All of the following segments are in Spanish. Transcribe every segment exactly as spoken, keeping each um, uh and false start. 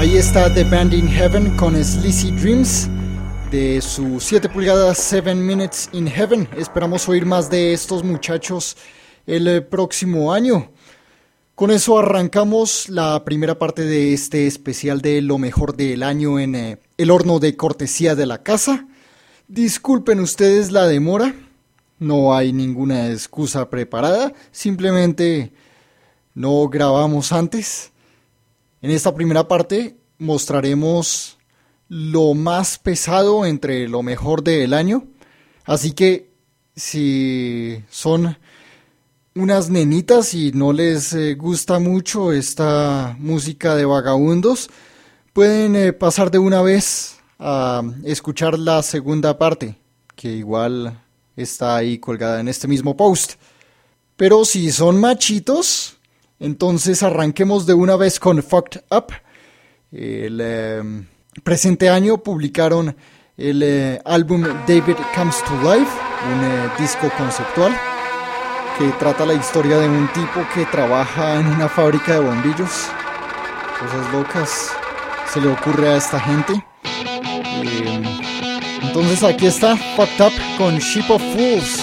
Ahí está The Band in Heaven con Sleazy Dreams de su siete pulgadas Seven Minutes in Heaven. Esperamos oír más de estos muchachos el próximo año. Con eso arrancamos la primera parte de este especial de lo mejor del año en eh, el horno de cortesía de la casa. Disculpen ustedes la demora, no hay ninguna excusa preparada, simplemente no grabamos antes. En esta primera parte mostraremos lo más pesado entre lo mejor del año, así que si son unas nenitas y no les eh, gusta mucho esta música de vagabundos, pueden eh, pasar de una vez a escuchar la segunda parte, que igual está ahí colgada en este mismo post. Pero si son machitos, entonces arranquemos de una vez con Fucked Up. El eh, presente año publicaron el eh, álbum David Comes to Life, un eh, disco conceptual que trata la historia de un tipo que trabaja en una fábrica de bombillos. Cosas locas se le ocurre a esta gente. Eh, entonces aquí está Fucked Up con Ship of Fools.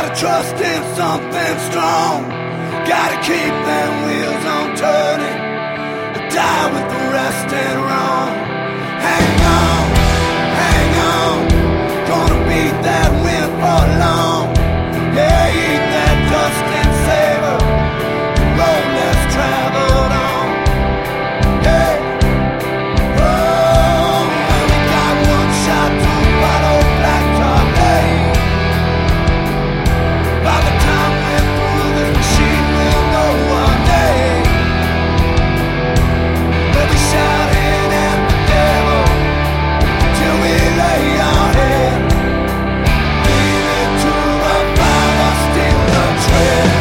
trust in something strong. Gotta keep them wheels on turning. Die with the rest and wrong. Hang on, hang on. Gonna beat that wind for long. Yeah, eat that dust and savor the road less traveled on. Yeah. Oh, and we got one shot to follow Blacktop Lane. By the time we're through this machine, we'll know one day. We'll be shouting at the devil till we lay our head. Leave it to the Father, steal the tread.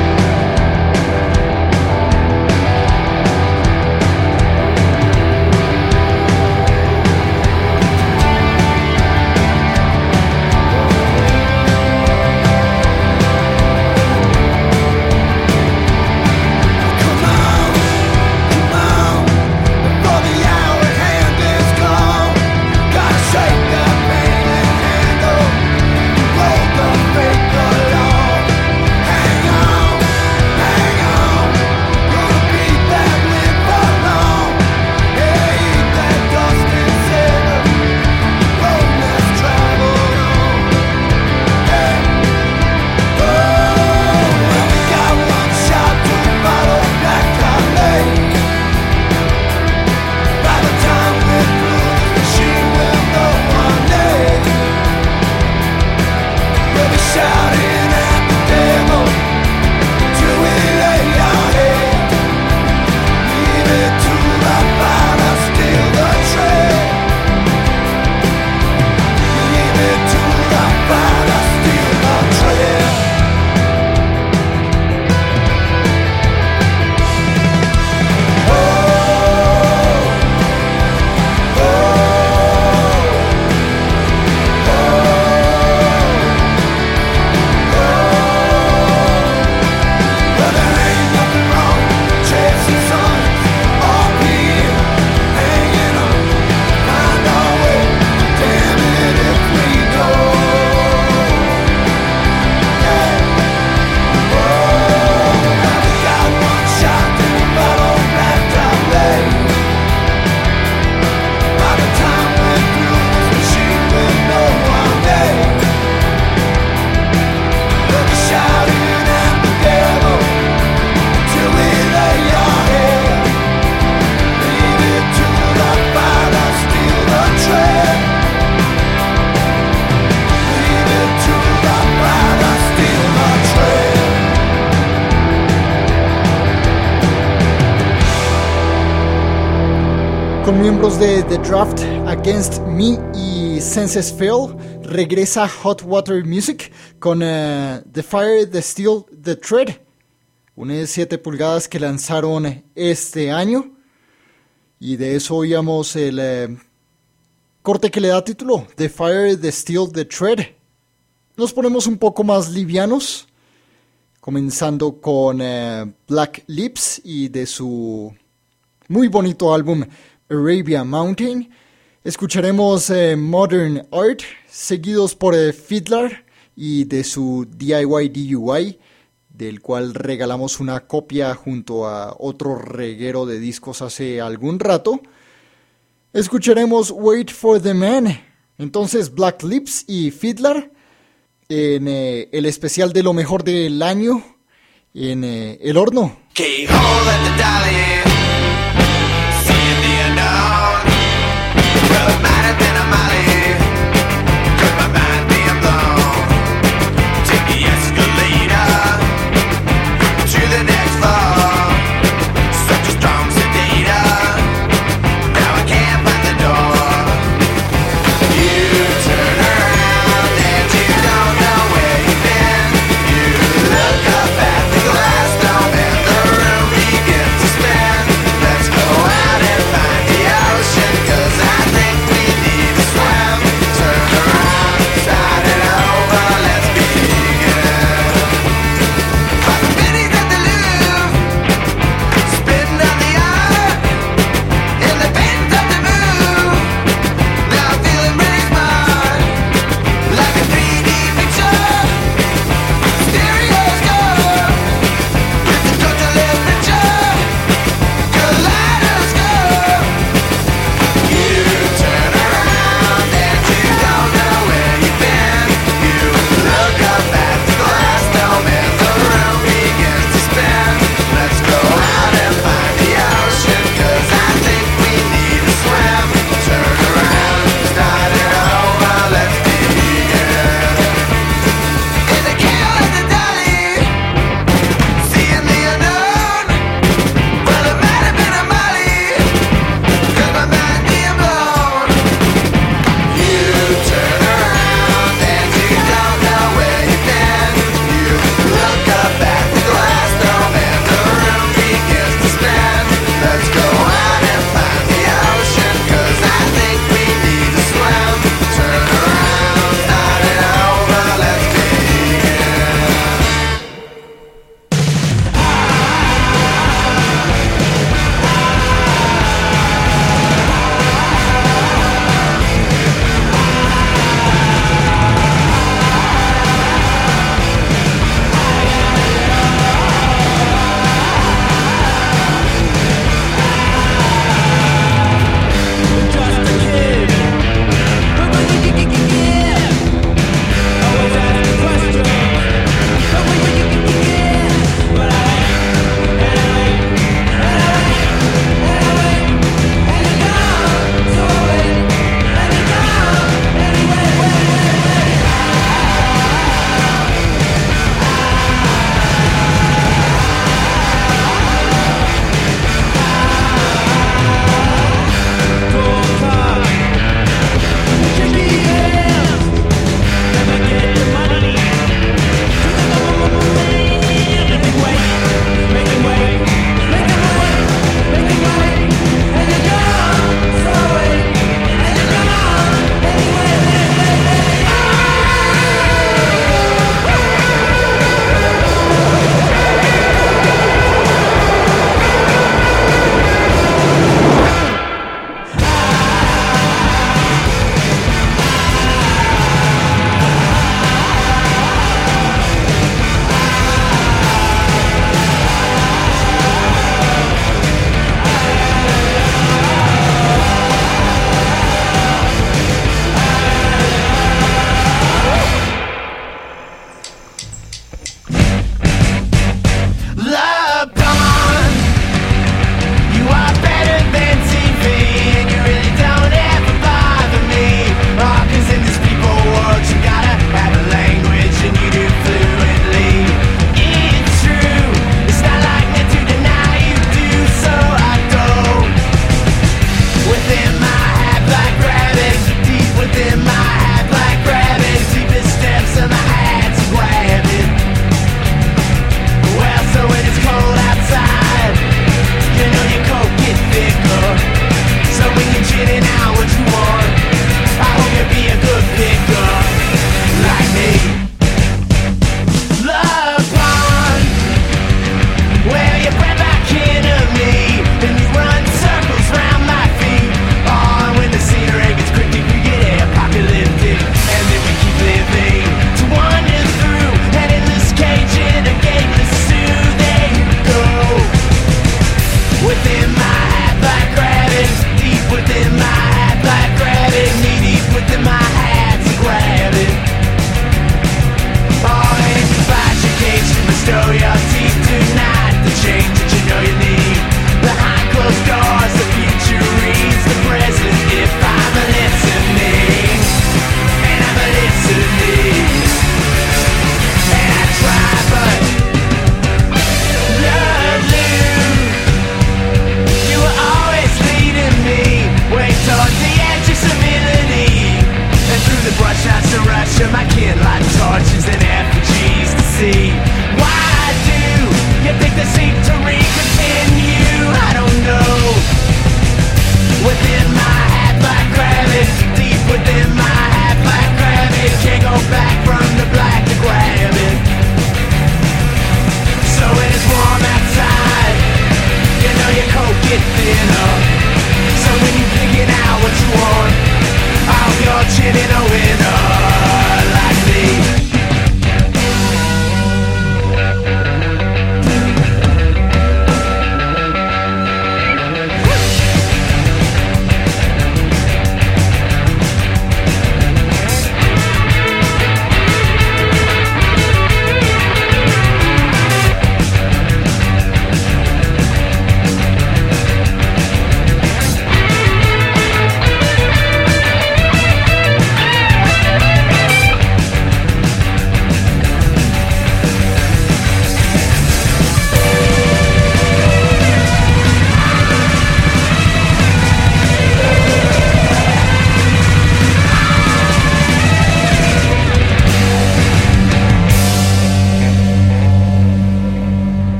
Come on, come on, before the hour at hand is gone. Gotta shake that pain and handle the road the fate along. Hang on, hang on, gonna beat that wind for long. Yeah, eat that dust and savor the road less traveled on. Yeah. Oh, and we got one shot to follow Blacktop Lane. By the time we're through this machine, we'll know one day. We'll be shouting at the devil till we lay our head. Leave it to the Father, steal the tread. Leave it to the Father, steal the tread. Oh, oh, well, there ain't nothing wrong chasing suns up here, hanging on, find our way. Damn it if we go. Yeah. Oh, now we got one shot to follow Blacktop Lane. By the time we're through this machine, we'll know one day. We'll be shouting at the devil till we lay our head. Leave it to the Father, steal the tread. Leave it to the Father, steal the tread. Con miembros de The Draft, Against Me y Senses Fail, regresa Hot Water Music con eh, The Fire, The Steel, The Tread, un E siete pulgadas que lanzaron este año, y de eso oíamos el eh, corte que le da título, The Fire, The Steel, The Tread. Nos ponemos un poco más livianos, comenzando con eh, Black Lips y de su muy bonito álbum Arabia Mountain. Escucharemos eh, Modern Art, seguidos por eh, Fiddler y de su D I Y D U I, del cual regalamos una copia junto a otro reguero de discos hace algún rato. Escucharemos Wait for the Man. Entonces Black Lips y Fiddler en eh, el especial de lo mejor del año en eh, El Horno. Keyhole at the dolly, seeing the unknown. Well, it might have been a molly, could my mind being blown. Take the escalator to the next floor. Such a strong sedator, now I can't find the door. You turn around and you don't know where you've been. You look up at the glass dome and the room begins to spin. Let's go out and find the ocean, 'cause I think we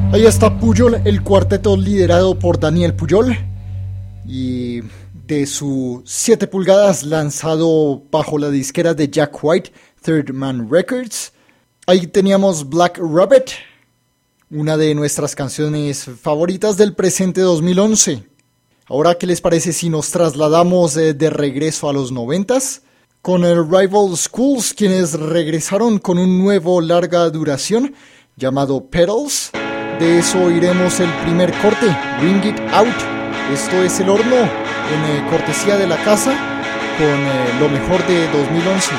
Ahí está Pujol, el cuarteto liderado por Daniel Pujol, y de su siete pulgadas lanzado bajo la disquera de Jack White, Third Man Records. Ahí teníamos Black Rabbit, una de nuestras canciones favoritas del presente dos mil once. Ahora, ¿qué les parece si nos trasladamos de, de regreso a los noventas? Con el Rival Schools, quienes regresaron con un nuevo larga duración llamado Petals. De eso oiremos el primer corte, Bring It Out. Esto es El Horno, en eh, cortesía de la casa, con eh, lo mejor de dos mil once.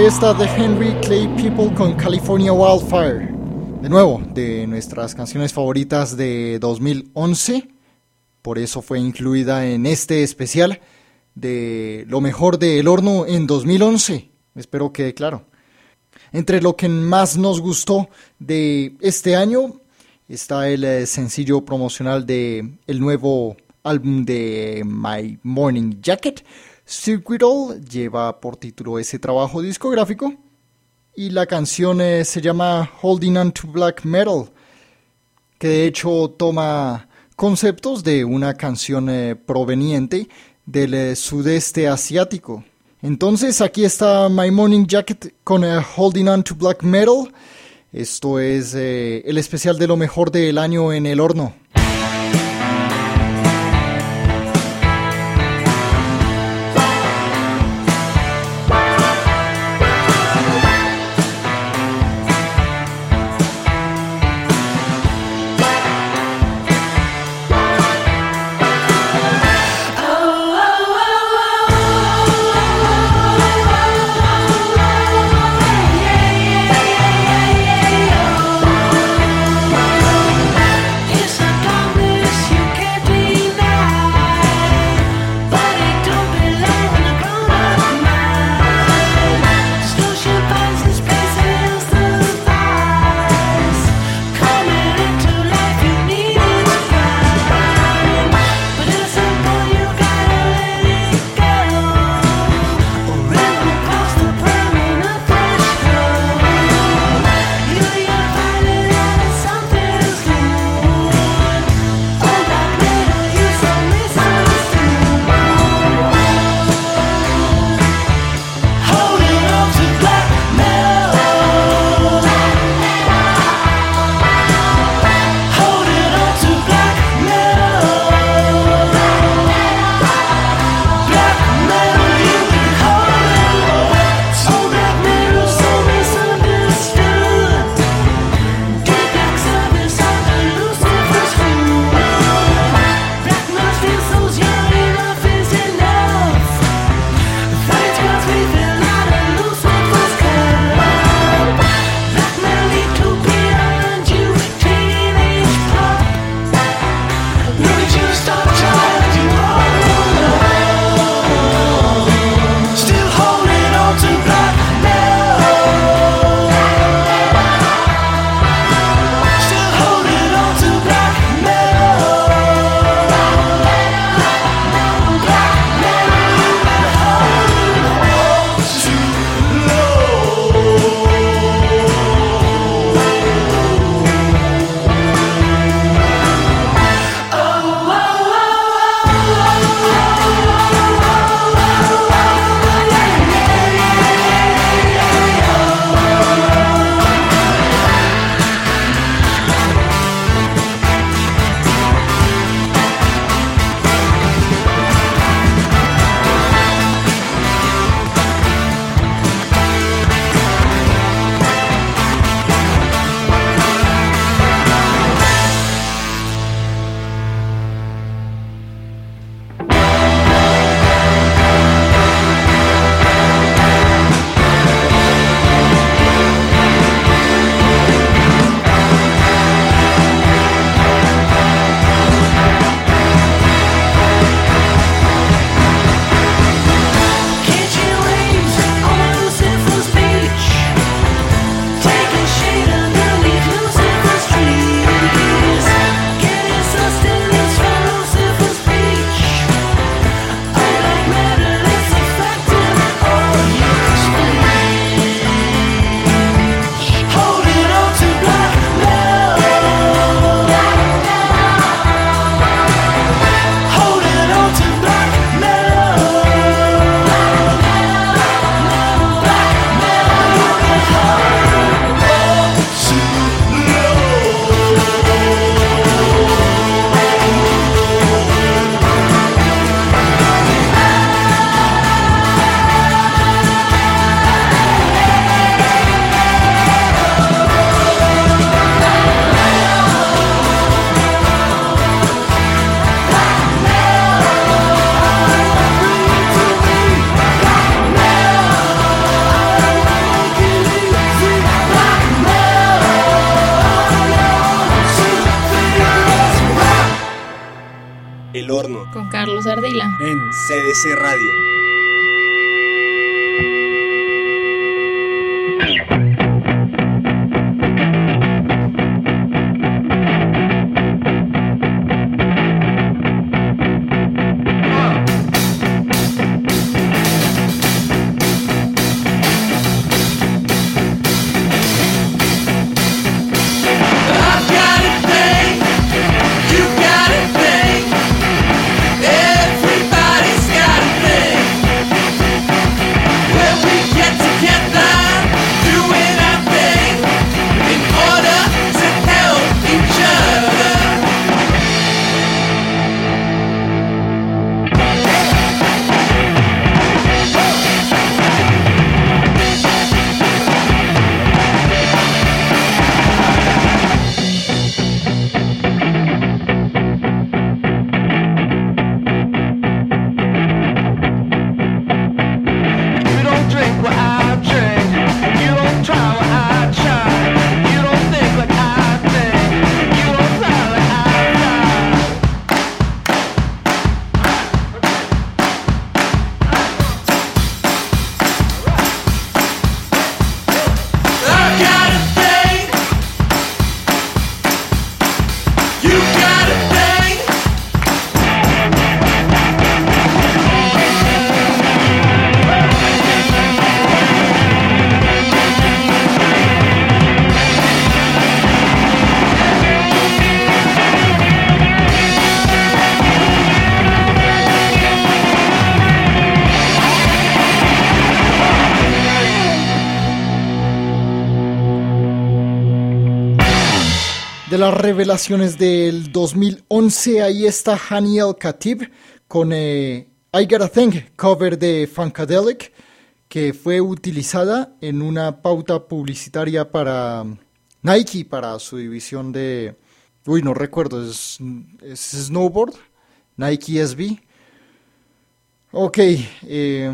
está The Henry Clay People con California Wildfire. De nuevo, de nuestras canciones favoritas de dos mil once. Por eso fue incluida en este especial de lo mejor de El Horno en dos mil once. Espero quede claro. Entre lo que más nos gustó de este año está el eh, sencillo promocional de el nuevo álbum de My Morning Jacket. Circuit All lleva por título ese trabajo discográfico y la canción eh, se llama Holding On to Black Metal, que de hecho toma conceptos de una canción eh, proveniente del eh, sudeste asiático. Entonces aquí está My Morning Jacket con eh, Holding On to Black Metal. Esto es eh, el especial de lo mejor del año en El Horno. It's a El Horno, con Carlos Ardila, en C D C Radio. De las revelaciones del dos mil once, ahí está Hani El Khatib con eh, I Got a Thing, cover de Funkadelic, que fue utilizada en una pauta publicitaria para Nike, para su división de, uy, no recuerdo, es, es Snowboard, Nike S B. Ok, eh,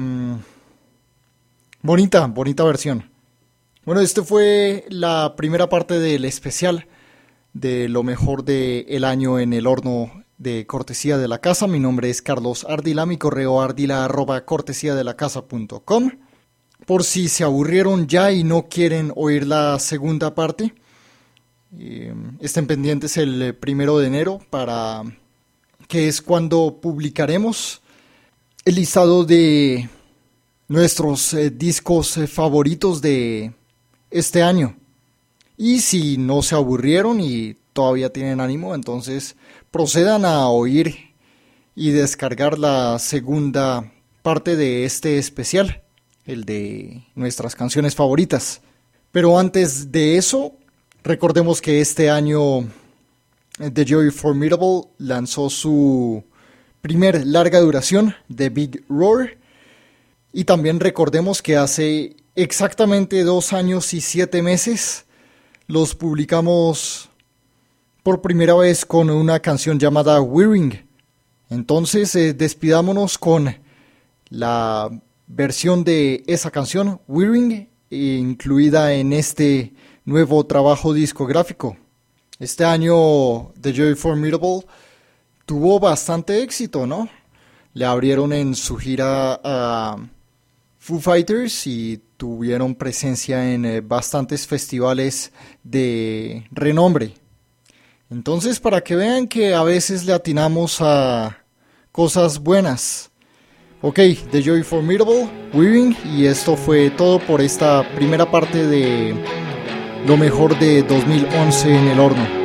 bonita, bonita versión. Bueno, esta fue la primera parte del especial de lo mejor del año en el horno de cortesía de la casa. Mi nombre es Carlos Ardila, mi correo ardila arroba cortesía de la casa punto com. Por si se aburrieron ya y no quieren oír la segunda parte, eh, estén pendientes el primero de enero, para que es cuando publicaremos el listado de nuestros eh, discos eh, favoritos de este año. Y si no se aburrieron y todavía tienen ánimo, entonces procedan a oír y descargar la segunda parte de este especial, el de nuestras canciones favoritas. Pero antes de eso, recordemos que este año The Joy Formidable lanzó su primer larga duración, The Big Roar. Y también recordemos que hace exactamente dos años y siete meses los publicamos por primera vez con una canción llamada Wearing. Entonces eh, despidámonos con la versión de esa canción, Wearing, incluida en este nuevo trabajo discográfico. Este año The Joy Formidable tuvo bastante éxito, ¿no? Le abrieron en su gira a Foo Fighters y tuvieron presencia en eh, bastantes festivales de renombre. Entonces, para que vean que a veces le atinamos a cosas buenas. Ok, The Joy Formidable, Wearing, y esto fue todo por esta primera parte de lo mejor de dos mil once en el horno.